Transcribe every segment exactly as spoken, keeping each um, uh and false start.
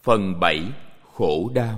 Phần bảy. Khổ đau.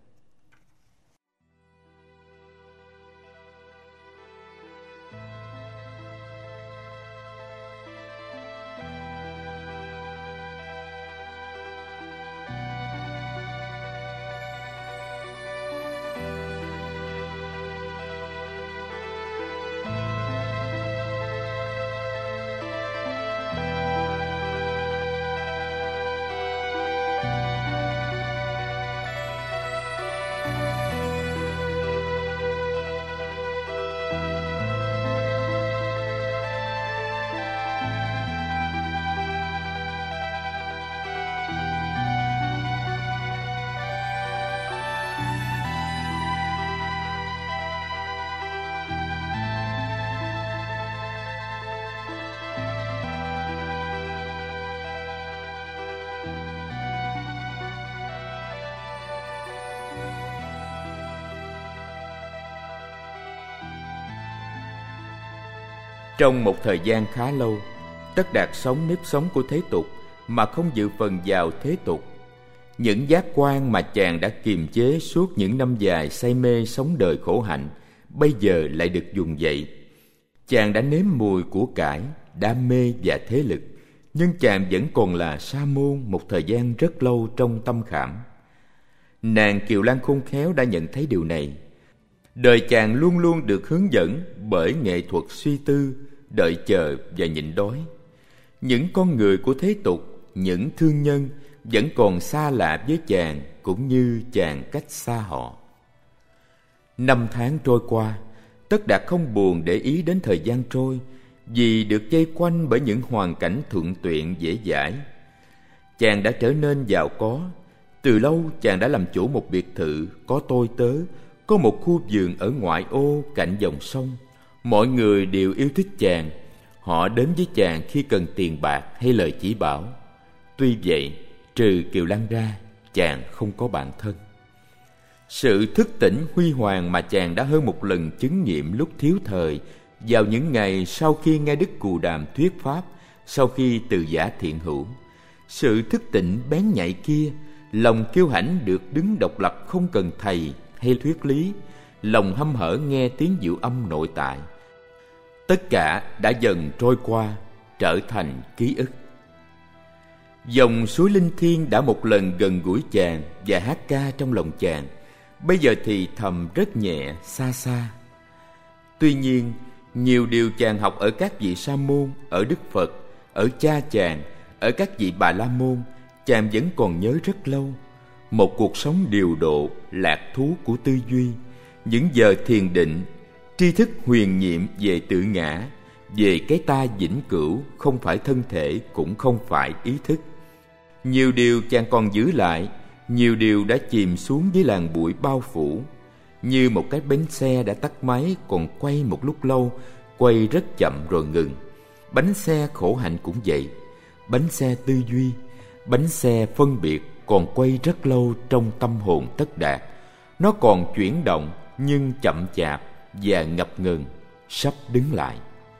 Trong một thời gian khá lâu, Tất Đạt sống nếp sống của thế tục mà không dự phần vào thế tục. Những giác quan mà chàng đã kiềm chế suốt những năm dài say mê sống đời khổ hạnh bây giờ lại được vùng dậy. Chàng đã nếm mùi của cải, đam mê và thế lực, nhưng chàng vẫn còn là sa môn một thời gian rất lâu trong tâm khảm. Nàng Kiều Lan khôn khéo đã nhận thấy điều này. Đời chàng luôn luôn được hướng dẫn bởi nghệ thuật suy tư, đợi chờ và nhịn đói. Những con người của thế tục, những thương nhân vẫn còn xa lạ với chàng, cũng như chàng cách xa họ. Năm tháng trôi qua, Tất Đạt không buồn để ý đến thời gian trôi, vì được dây quanh bởi những hoàn cảnh thuận tiện dễ dãi. Chàng đã trở nên giàu có. Từ lâu chàng đã làm chủ một biệt thự, có tôi tớ, có một khu vườn ở ngoại ô cạnh dòng sông. Mọi người đều yêu thích chàng. Họ đến với chàng khi cần tiền bạc hay lời chỉ bảo. Tuy vậy, trừ Kiều Lan ra, chàng không có bạn thân. Sự thức tỉnh huy hoàng mà chàng đã hơn một lần chứng nghiệm lúc thiếu thời, vào những ngày sau khi nghe Đức Cù Đàm thuyết pháp, sau khi từ giả thiện hữu. Sự thức tỉnh bén nhạy kia, lòng kiêu hãnh được đứng độc lập không cần thầy hay thuyết lý, lòng hăm hở nghe tiếng diệu âm nội tại. Tất cả đã dần trôi qua, trở thành ký ức. Dòng suối linh thiêng đã một lần gần gũi chàng và hát ca trong lòng chàng, bây giờ thì thầm rất nhẹ, xa xa. Tuy nhiên, nhiều điều chàng học ở các vị sa môn, ở Đức Phật, ở cha chàng, ở các vị Bà La Môn, chàng vẫn còn nhớ rất lâu. Một cuộc sống điều độ, lạc thú của tư duy, những giờ thiền định, tri thức huyền nhiệm về tự ngã, về cái ta vĩnh cửu, không phải thân thể cũng không phải ý thức. Nhiều điều chàng còn giữ lại, nhiều điều đã chìm xuống dưới làn bụi bao phủ. Như một cái bánh xe đã tắt máy còn quay một lúc lâu, quay rất chậm rồi ngừng. Bánh xe khổ hạnh cũng vậy. Bánh xe tư duy, bánh xe phân biệt còn quay rất lâu trong tâm hồn Tất Đạt. Nó còn chuyển động nhưng chậm chạp và ngập ngừng, sắp đứng lại.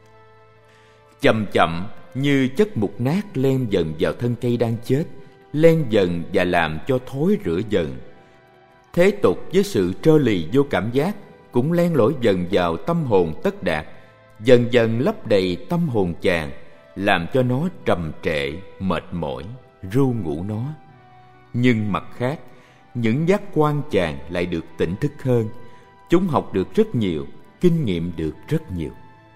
Chậm chậm như chất mục nát len dần vào thân cây đang chết, len dần và làm cho thối rữa dần. Thế tục với sự trơ lì vô cảm giác cũng len lỏi dần vào tâm hồn Tất Đạt, dần dần lấp đầy tâm hồn chàng, làm cho nó trầm trệ, mệt mỏi, ru ngủ nó. Nhưng mặt khác, những giác quan chàng lại được tỉnh thức hơn. Chúng học được rất nhiều, kinh nghiệm được rất nhiều.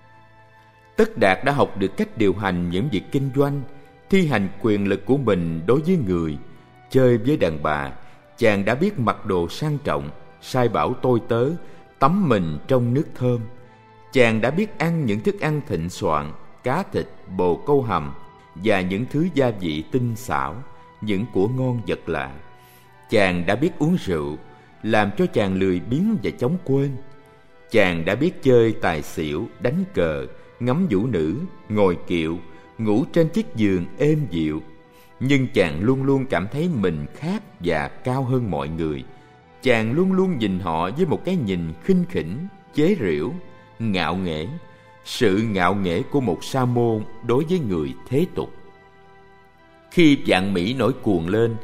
Tất Đạt đã học được cách điều hành những việc kinh doanh, thi hành quyền lực của mình đối với người. Chơi với đàn bà, chàng đã biết mặc đồ sang trọng, sai bảo tôi tớ, tắm mình trong nước thơm. Chàng đã biết ăn những thức ăn thịnh soạn, cá thịt, bồ câu hầm và những thứ gia vị tinh xảo, những của ngon vật lạ. Chàng đã biết uống rượu, làm cho chàng lười biếng và chóng quên. Chàng đã biết chơi tài xỉu, đánh cờ, ngắm vũ nữ, ngồi kiệu, ngủ trên chiếc giường êm dịu. Nhưng chàng luôn luôn cảm thấy mình khác và cao hơn mọi người. Chàng luôn luôn nhìn họ với một cái nhìn khinh khỉnh, chế giễu, ngạo nghễ. Sự ngạo nghễ của một sa môn đối với người thế tục. Khi vạn mỹ nổi cuồng lên,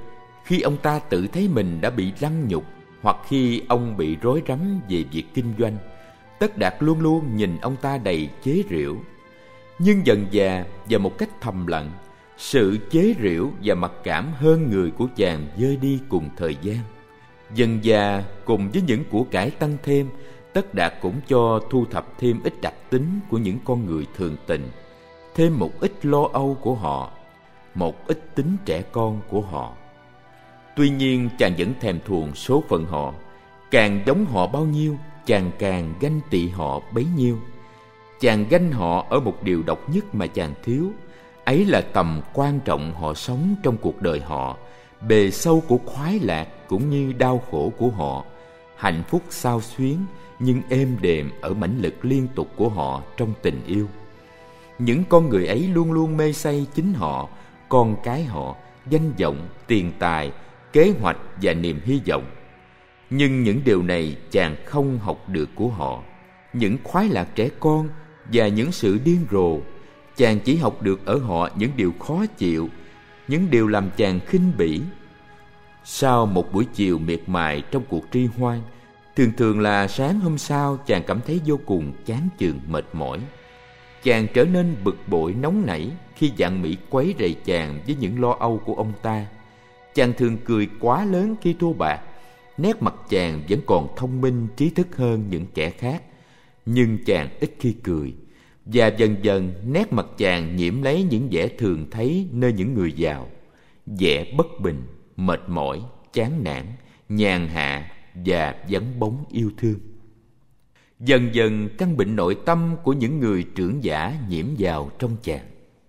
khi ông ta tự thấy mình đã bị lăng nhục, hoặc khi ông bị rối rắm về việc kinh doanh, Tất Đạt luôn luôn nhìn ông ta đầy chế giễu. Nhưng dần dà và một cách thầm lặng, sự chế giễu và mặc cảm hơn người của chàng vơi đi cùng thời gian. Dần dà cùng với những của cải tăng thêm, Tất Đạt cũng cho thu thập thêm ít đặc tính của những con người thường tình, thêm một ít lo âu của họ, một ít tính trẻ con của họ. Tuy nhiên chàng vẫn thèm thuồng số phận họ. Càng giống họ bao nhiêu, chàng càng ganh tị họ bấy nhiêu. Chàng ganh họ ở một điều độc nhất mà chàng thiếu, ấy là tầm quan trọng họ sống trong cuộc đời họ, bề sâu của khoái lạc cũng như đau khổ của họ, hạnh phúc xao xuyến nhưng êm đềm ở mãnh lực liên tục của họ trong tình yêu. Những con người ấy luôn luôn mê say chính họ, con cái họ, danh vọng, tiền tài, kế hoạch và niềm hy vọng. Nhưng những điều này chàng không học được của họ. Những khoái lạc trẻ con và những sự điên rồ, chàng chỉ học được ở họ những điều khó chịu, những điều làm chàng khinh bỉ. Sau một buổi chiều miệt mài trong cuộc tri hoan, thường thường là sáng hôm sau chàng cảm thấy vô cùng chán chường mệt mỏi. Chàng trở nên bực bội nóng nảy khi Vạn Mỹ quấy rầy chàng với những lo âu của ông ta. Chàng thường cười quá lớn khi thua bạc. Nét mặt chàng vẫn còn thông minh trí thức hơn những kẻ khác, nhưng chàng ít khi cười, và dần dần nét mặt chàng nhiễm lấy những vẻ thường thấy nơi những người giàu, vẻ bất bình, mệt mỏi, chán nản, nhàn hạ và vắng bóng yêu thương. Dần dần căn bệnh nội tâm của những người trưởng giả nhiễm vào trong chàng.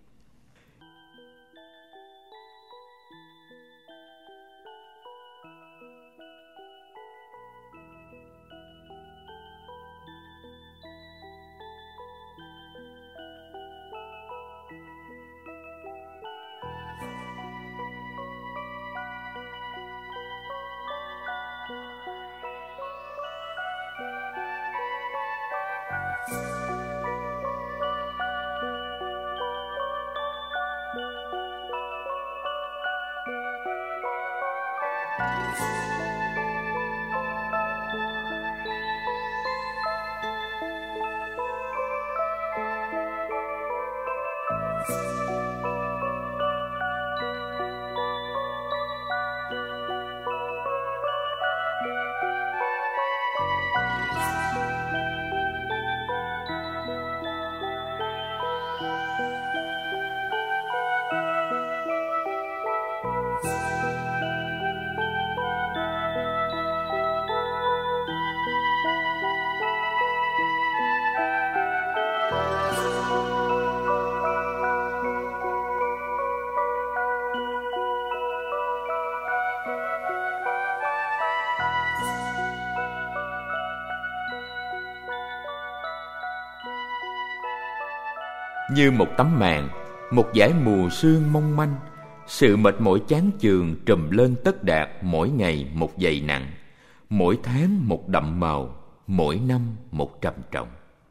Như một tấm màn, một dải mù sương mong manh, sự mệt mỏi chán chường trùm lên Tất Đạt mỗi ngày một dày nặng, mỗi tháng một đậm màu, mỗi năm một trầm trọng.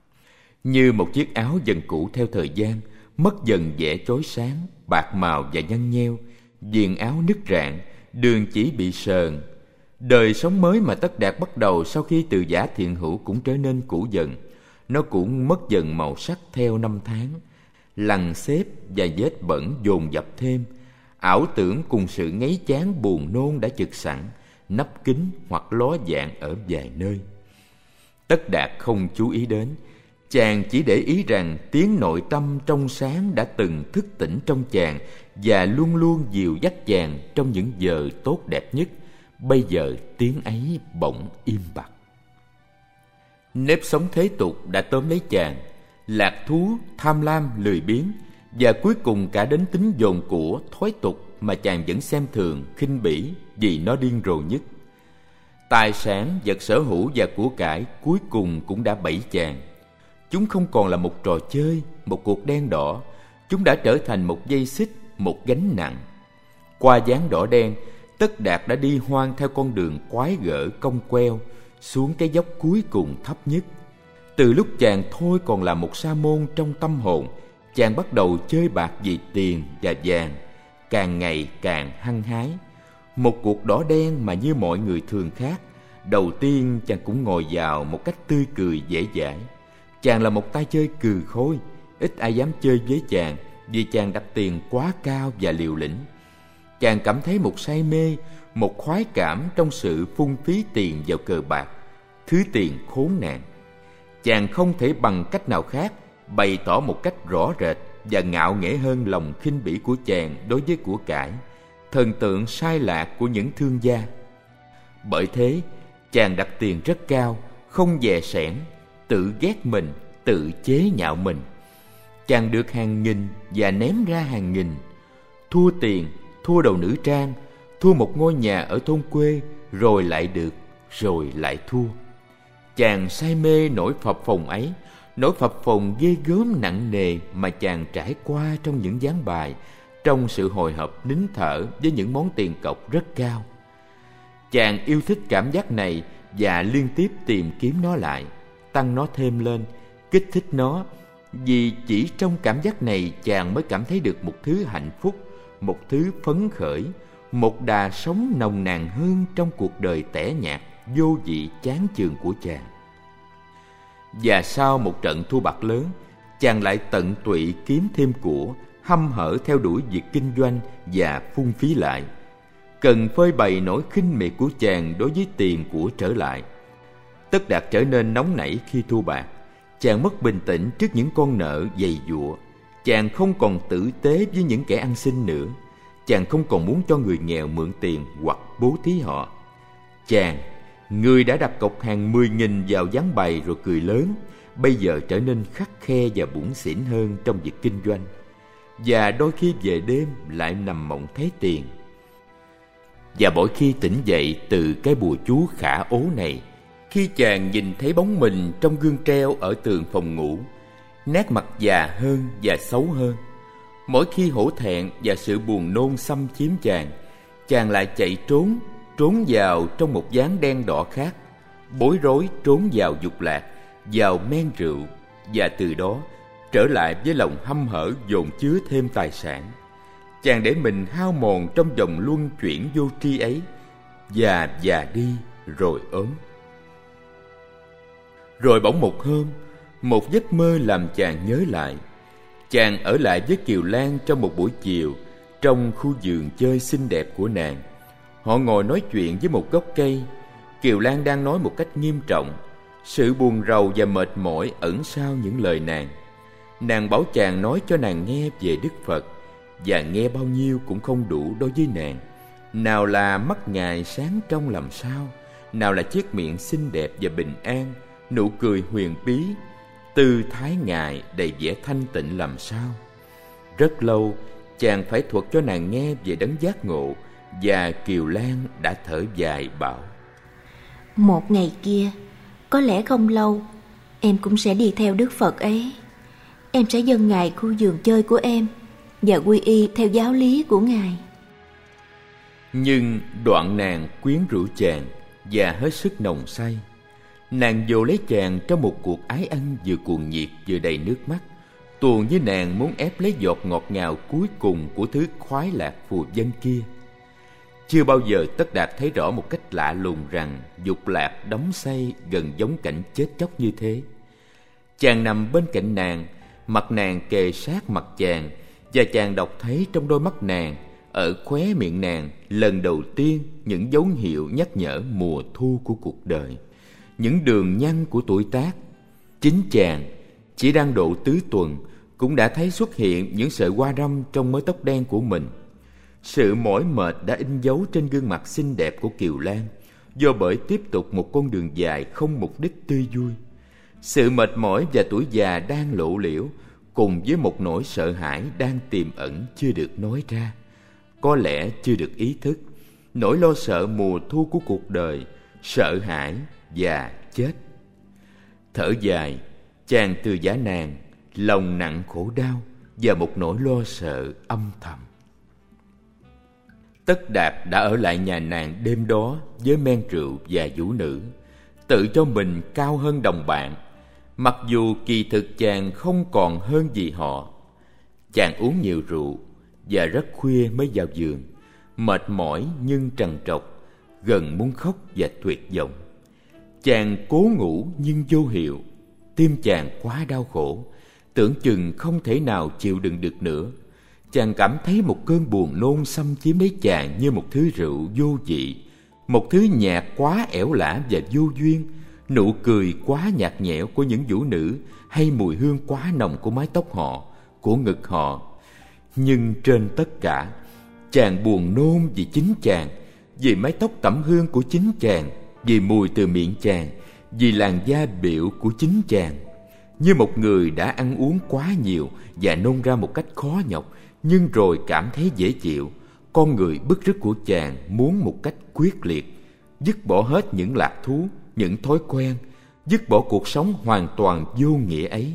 Như một chiếc áo dần cũ theo thời gian, mất dần vẻ chói sáng, bạc màu và nhăn nheo, viền áo nứt rạn, đường chỉ bị sờn. Đời sống mới mà Tất Đạt bắt đầu sau khi từ giả thiện hữu cũng trở nên cũ dần. Nó cũng mất dần màu sắc theo năm tháng. Lằn xếp và vết bẩn dồn dập thêm, ảo tưởng cùng sự ngấy chán buồn nôn đã chực sẵn, nắp kín hoặc ló dạng ở vài nơi. Tất Đạt không chú ý đến, chàng chỉ để ý rằng tiếng nội tâm trong sáng đã từng thức tỉnh trong chàng và luôn luôn dìu dắt chàng trong những giờ tốt đẹp nhất. Bây giờ tiếng ấy bỗng im bặt. Nếp sống thế tục đã tóm lấy chàng, lạc thú, tham lam, lười biếng, và cuối cùng cả đến tính dồn của, thói tục mà chàng vẫn xem thường, khinh bỉ vì nó điên rồ nhất. Tài sản, vật sở hữu và của cải cuối cùng cũng đã bẫy chàng. Chúng không còn là một trò chơi, một cuộc đen đỏ. Chúng đã trở thành một dây xích, một gánh nặng. Qua dáng đỏ đen, Tất Đạt đã đi hoang theo con đường quái gở cong queo xuống cái dốc cuối cùng thấp nhất. Từ lúc chàng thôi còn là một sa môn trong tâm hồn, chàng bắt đầu chơi bạc vì tiền và vàng, càng ngày càng hăng hái. một cuộc đỏ đen mà như mọi người thường khác. Đầu tiên chàng cũng ngồi vào một cách tươi cười dễ dãi. Chàng là một tay chơi cừ khôi, ít ai dám chơi với chàng vì chàng đặt tiền quá cao và liều lĩnh. Chàng cảm thấy một say mê, một khoái cảm trong sự phung phí tiền vào cờ bạc, thứ tiền khốn nạn. Chàng không thể bằng cách nào khác bày tỏ một cách rõ rệt và ngạo nghễ hơn lòng khinh bỉ của chàng đối với của cải, thần tượng sai lạc của những thương gia. Bởi thế, chàng đặt tiền rất cao, không dè sẻn, tự ghét mình, tự chế nhạo mình. Chàng được hàng nghìn và ném ra hàng nghìn. Thua tiền, thua đầu nữ trang, thua một ngôi nhà ở thôn quê, rồi lại được, rồi lại thua. Chàng say mê nỗi phập phồng ấy, nỗi phập phồng ghê gớm nặng nề mà chàng trải qua trong những ván bài, trong sự hồi hộp nín thở với những món tiền cọc rất cao. Chàng yêu thích cảm giác này và liên tiếp tìm kiếm nó lại, tăng nó thêm lên, kích thích nó, vì chỉ trong cảm giác này chàng mới cảm thấy được một thứ hạnh phúc, một thứ phấn khởi, một đà sống nồng nàn hơn trong cuộc đời tẻ nhạt, vô vị chán chường của chàng. Và sau một trận thua bạc lớn, chàng lại tận tụy kiếm thêm của, hăm hở theo đuổi việc kinh doanh và phung phí lại, cần phơi bày nỗi khinh miệt của chàng đối với tiền của trở lại. Tất Đạt trở nên nóng nảy khi thua bạc. Chàng mất bình tĩnh trước những con nợ dày dụa. Chàng không còn tử tế với những kẻ ăn xin nữa. Chàng không còn muốn cho người nghèo mượn tiền hoặc bố thí họ. Chàng, người đã đặt cọc hàng mười nghìn vào ván bài rồi cười lớn, bây giờ trở nên khắt khe và bủn xỉn hơn trong việc kinh doanh, và đôi khi về đêm lại nằm mộng thấy tiền. Và mỗi khi tỉnh dậy từ cái bùa chú khả ố này, khi chàng nhìn thấy bóng mình trong gương treo ở tường phòng ngủ, nét mặt già hơn và xấu hơn. Mỗi khi hổ thẹn và sự buồn nôn xâm chiếm chàng, chàng lại chạy trốn, trốn vào trong một ván đen đỏ khác, bối rối trốn vào dục lạc, vào men rượu, và từ đó trở lại với lòng hăm hở dồn chứa thêm tài sản. Chàng để mình hao mòn trong vòng luân chuyển vô tri ấy, và già đi rồi ốm. Rồi bỗng một hôm, một giấc mơ làm chàng nhớ lại. Chàng ở lại với Kiều Lan trong một buổi chiều, trong khu vườn chơi xinh đẹp của nàng. Họ ngồi nói chuyện với một gốc cây. Kiều Lan đang nói một cách nghiêm trọng. Sự buồn rầu và mệt mỏi ẩn sau những lời nàng. Nàng bảo chàng nói cho nàng nghe về Đức Phật, và nghe bao nhiêu cũng không đủ đối với nàng. Nào là mắt Ngài sáng trong làm sao, nào là chiếc miệng xinh đẹp và bình an, nụ cười huyền bí, tư thái Ngài đầy vẻ thanh tịnh làm sao. Rất lâu chàng phải thuật cho nàng nghe về đấng giác ngộ, và Kiều Lan đã thở dài bảo: Một ngày kia, có lẽ không lâu, em cũng sẽ đi theo Đức Phật ấy. Em sẽ dâng Ngài khu vườn chơi của em và quy y theo giáo lý của Ngài. Nhưng đoạn nàng quyến rũ chàng và hết sức nồng say. Nàng dồ lấy chàng trong một cuộc ái ân vừa cuồng nhiệt vừa đầy nước mắt, tuồn với nàng muốn ép lấy giọt ngọt ngào cuối cùng của thứ khoái lạc phù vân kia. Chưa bao giờ Tất Đạt thấy rõ một cách lạ lùng rằng dục lạc đắm say gần giống cảnh chết chóc như thế. Chàng nằm bên cạnh nàng, mặt nàng kề sát mặt chàng, và chàng đọc thấy trong đôi mắt nàng, ở khóe miệng nàng, lần đầu tiên những dấu hiệu nhắc nhở mùa thu của cuộc đời, những đường nhăn của tuổi tác. Chính chàng, chỉ đang độ tứ tuần, cũng đã thấy xuất hiện những sợi hoa râm trong mớ tóc đen của mình. Sự mỏi mệt đã in dấu trên gương mặt xinh đẹp của Kiều Lan, do bởi tiếp tục một con đường dài không mục đích tươi vui. Sự mệt mỏi và tuổi già đang lộ liễu, cùng với một nỗi sợ hãi đang tiềm ẩn chưa được nói ra, có lẽ chưa được ý thức. Nỗi lo sợ mùa thu của cuộc đời, sợ hãi và chết. Thở dài, chàng từ giả nàng, lòng nặng khổ đau và một nỗi lo sợ âm thầm. Tất Đạt đã ở lại nhà nàng đêm đó với men rượu và vũ nữ, tự cho mình cao hơn đồng bạn, mặc dù kỳ thực chàng không còn hơn gì họ. Chàng uống nhiều rượu và rất khuya mới vào giường. mệt mỏi nhưng trằn trọc, gần muốn khóc và tuyệt vọng. Chàng cố ngủ nhưng vô hiệu. Tim chàng quá đau khổ, tưởng chừng không thể nào chịu đựng được nữa. Chàng cảm thấy một cơn buồn nôn xâm chiếm lấy chàng như một thứ rượu vô vị, một thứ nhạc quá ẻo lả và vô duyên, nụ cười quá nhạt nhẽo của những vũ nữ, hay mùi hương quá nồng của mái tóc họ, của ngực họ. Nhưng trên tất cả, chàng buồn nôn vì chính chàng, vì mái tóc tẩm hương của chính chàng, vì mùi từ miệng chàng, vì làn da biểu của chính chàng. Như một người đã ăn uống quá nhiều và nôn ra một cách khó nhọc, nhưng rồi cảm thấy dễ chịu, con người bứt rứt của chàng muốn một cách quyết liệt dứt bỏ hết những lạc thú, những thói quen, dứt bỏ cuộc sống hoàn toàn vô nghĩa ấy.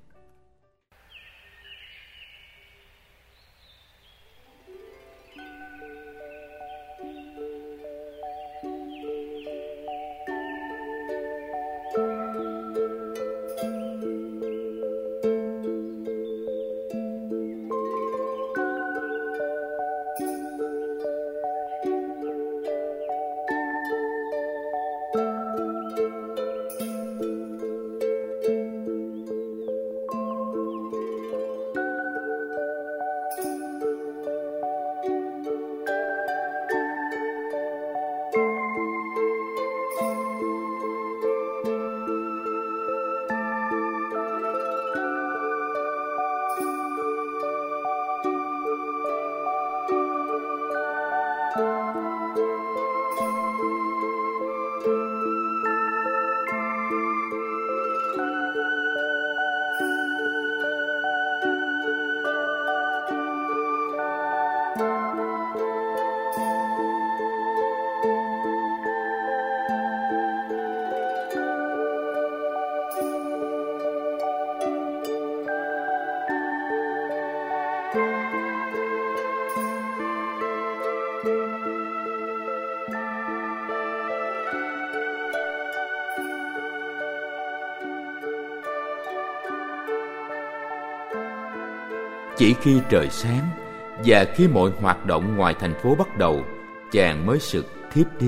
Chỉ khi trời sáng và khi mọi hoạt động ngoài thành phố bắt đầu, chàng mới sực thiếp đi,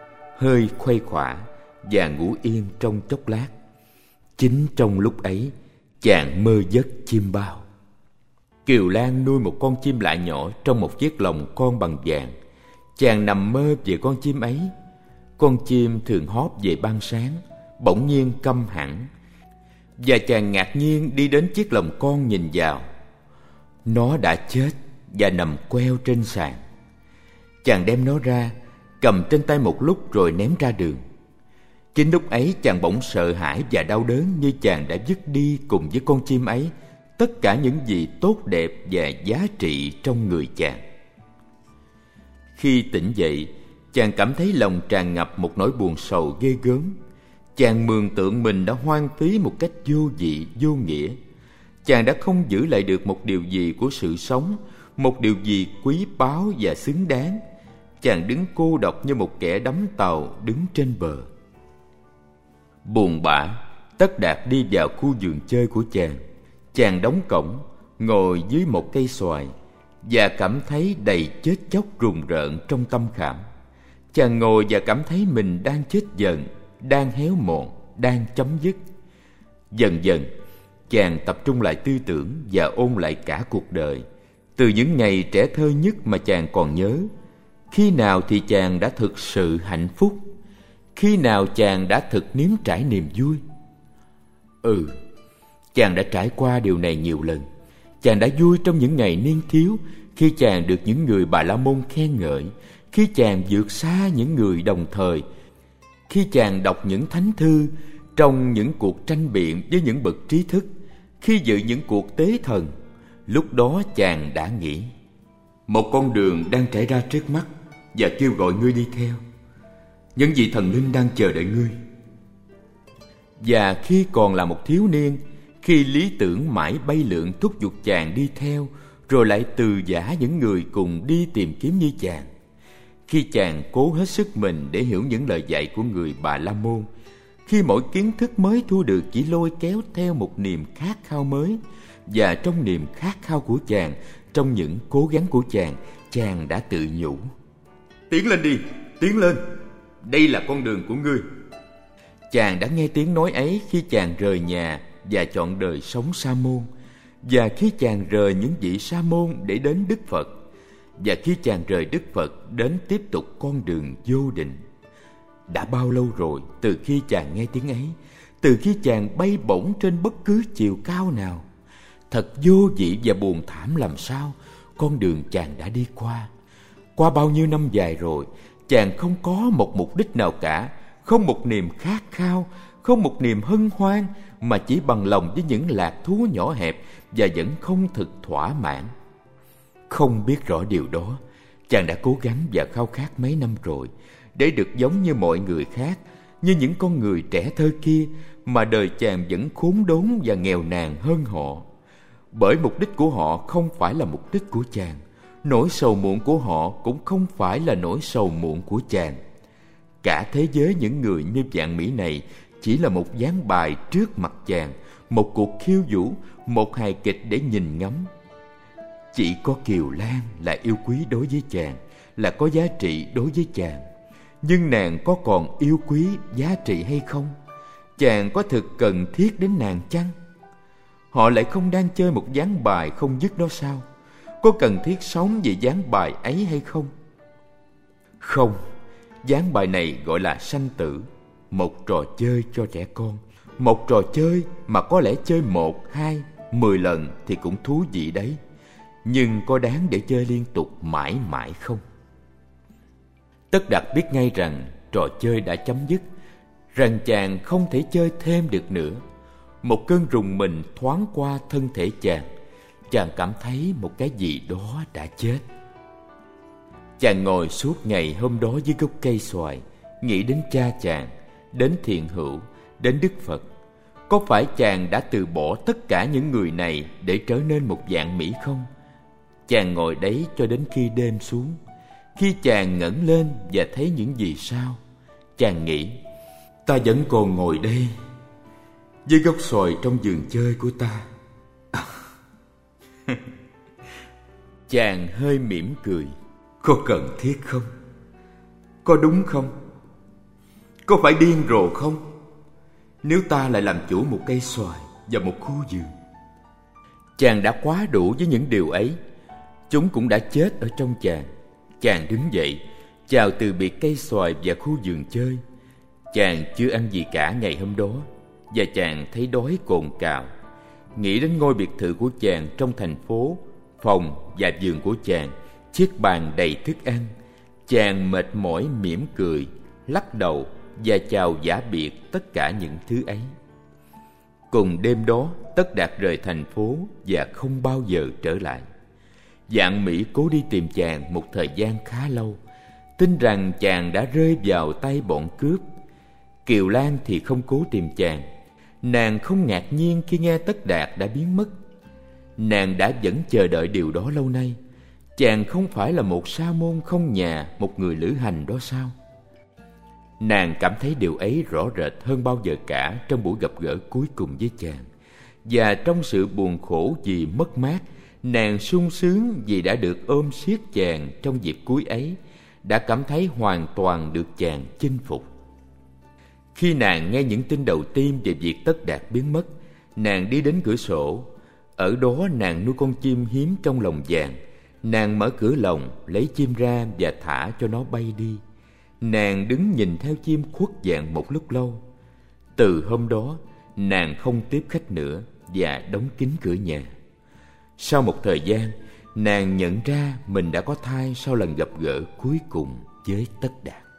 hơi khuây khỏa và ngủ yên trong chốc lát. Chính trong lúc ấy, chàng mơ giấc chim bao. Kiều Lan nuôi một con chim lạ nhỏ trong một chiếc lồng con bằng vàng. Chàng nằm mơ về con chim ấy. Con chim thường hót về ban sáng, bỗng nhiên câm hẳn, và chàng ngạc nhiên đi đến chiếc lồng con nhìn vào. Nó đã chết và nằm queo trên sàn. Chàng đem nó ra, cầm trên tay một lúc rồi ném ra đường. Chính lúc ấy chàng bỗng sợ hãi và đau đớn, như chàng đã vứt đi cùng với con chim ấy tất cả những gì tốt đẹp và giá trị trong người chàng. Khi tỉnh dậy, chàng cảm thấy lòng tràn ngập một nỗi buồn sầu ghê gớm. Chàng mường tượng mình đã hoang phí một cách vô vị, vô nghĩa. Chàng đã không giữ lại được một điều gì của sự sống, một điều gì quý báu và xứng đáng. Chàng đứng cô độc như một kẻ đắm tàu đứng trên bờ. Buồn bã, Tất Đạt đi vào khu vườn chơi của chàng. Chàng đóng cổng, ngồi dưới một cây xoài và cảm thấy đầy chết chóc rùng rợn trong tâm khảm. Chàng ngồi và cảm thấy mình đang chết dần, đang héo mòn, đang chấm dứt. Dần dần, chàng tập trung lại tư tưởng và ôn lại cả cuộc đời, từ những ngày trẻ thơ nhất mà chàng còn nhớ. Khi nào thì chàng đã thực sự hạnh phúc? Khi nào chàng đã thực nếm trải niềm vui? Ừ, chàng đã trải qua điều này nhiều lần. Chàng đã vui trong những ngày niên thiếu, khi chàng được những người Bà La Môn khen ngợi, khi chàng vượt xa những người đồng thời, khi chàng đọc những thánh thư, trong những cuộc tranh biện với những bậc trí thức, khi dự những cuộc tế thần. Lúc đó chàng đã nghĩ, một con đường đang trải ra trước mắt và kêu gọi ngươi đi theo. Những vị thần linh đang chờ đợi ngươi. Và khi còn là một thiếu niên, khi lý tưởng mãi bay lượn thúc giục chàng đi theo, rồi lại từ giã những người cùng đi tìm kiếm như chàng, khi chàng cố hết sức mình để hiểu những lời dạy của người Bà La Môn, khi mỗi kiến thức mới thu được chỉ lôi kéo theo một niềm khát khao mới, và trong niềm khát khao của chàng, trong những cố gắng của chàng, chàng đã tự nhủ, tiến lên đi, tiến lên, đây là con đường của ngươi. Chàng đã nghe tiếng nói ấy khi chàng rời nhà và chọn đời sống sa môn, và khi chàng rời những vị sa môn để đến Đức Phật, và khi chàng rời Đức Phật đến tiếp tục con đường vô định. Đã bao lâu rồi từ khi chàng nghe tiếng ấy, từ khi chàng bay bổng trên bất cứ chiều cao nào. Thật vô vị và buồn thảm làm sao con đường chàng đã đi qua. Qua bao nhiêu năm dài rồi, chàng không có một mục đích nào cả, không một niềm khát khao, không một niềm hân hoan, mà chỉ bằng lòng với những lạc thú nhỏ hẹp và vẫn không thực thỏa mãn. Không biết rõ điều đó, chàng đã cố gắng và khao khát mấy năm rồi để được giống như mọi người khác, như những con người trẻ thơ kia, mà đời chàng vẫn khốn đốn và nghèo nàn hơn họ. Bởi mục đích của họ không phải là mục đích của chàng, nỗi sầu muộn của họ cũng không phải là nỗi sầu muộn của chàng. Cả thế giới những người như Vạn Mỹ này chỉ là một ván bài trước mặt chàng, một cuộc khiêu vũ, một hài kịch để nhìn ngắm. Chỉ có Kiều Lan là yêu quý đối với chàng, là có giá trị đối với chàng. Nhưng nàng có còn yêu quý, giá trị hay không? Chàng có thực cần thiết đến nàng chăng? Họ lại không đang chơi một ván bài không dứt đó sao? Có cần thiết sống vì ván bài ấy hay không? Không, ván bài này gọi là sanh tử, một trò chơi cho trẻ con. Một trò chơi mà có lẽ chơi một, hai, mười lần thì cũng thú vị đấy. Nhưng có đáng để chơi liên tục mãi mãi không? Tất Đạt biết ngay rằng trò chơi đã chấm dứt, rằng chàng không thể chơi thêm được nữa. Một cơn rùng mình thoáng qua thân thể chàng. Chàng cảm thấy một cái gì đó đã chết. Chàng ngồi suốt ngày hôm đó dưới gốc cây xoài, nghĩ đến cha chàng, đến Thiện Hữu, đến Đức Phật. Có phải chàng đã từ bỏ tất cả những người này để trở nên một Vạn Mỹ không? Chàng ngồi đấy cho đến khi đêm xuống. Khi chàng ngẩng lên và thấy những vì sao, chàng nghĩ, ta vẫn còn ngồi đây dưới gốc xoài trong vườn chơi của ta. Chàng hơi mỉm cười. Có cần thiết không? Có đúng không? Có phải điên rồ không? Nếu ta lại làm chủ một cây xoài và một khu vườn. Chàng đã quá đủ với những điều ấy. Chúng cũng đã chết ở trong chàng. Chàng đứng dậy, chào từ biệt cây xoài và khu vườn chơi. Chàng chưa ăn gì cả ngày hôm đó, và chàng thấy đói cồn cào. Nghĩ đến ngôi biệt thự của chàng trong thành phố, phòng và vườn của chàng, chiếc bàn đầy thức ăn. Chàng mệt mỏi mỉm cười, lắc đầu và chào giả biệt tất cả những thứ ấy. Cùng đêm đó, Tất Đạt rời thành phố và không bao giờ trở lại. Vạn Mỹ cố đi tìm chàng một thời gian khá lâu, tin rằng chàng đã rơi vào tay bọn cướp. Kiều Lan thì không cố tìm chàng. Nàng không ngạc nhiên khi nghe Tất Đạt đã biến mất. Nàng đã vẫn chờ đợi điều đó lâu nay. Chàng không phải là một sa môn không nhà, một người lữ hành đó sao? Nàng cảm thấy điều ấy rõ rệt hơn bao giờ cả trong buổi gặp gỡ cuối cùng với chàng. Và trong sự buồn khổ vì mất mát, nàng sung sướng vì đã được ôm siết chàng trong dịp cuối ấy, đã cảm thấy hoàn toàn được chàng chinh phục. Khi nàng nghe những tin đầu tiên về việc Tất Đạt biến mất, nàng đi đến cửa sổ. Ở đó nàng nuôi con chim hiếm trong lồng vàng. Nàng mở cửa lồng, lấy chim ra và thả cho nó bay đi. Nàng đứng nhìn theo chim khuất dạng một lúc lâu. Từ hôm đó, nàng không tiếp khách nữa và đóng kín cửa nhà. Sau một thời gian, nàng nhận ra mình đã có thai sau lần gặp gỡ cuối cùng với Tất Đạt.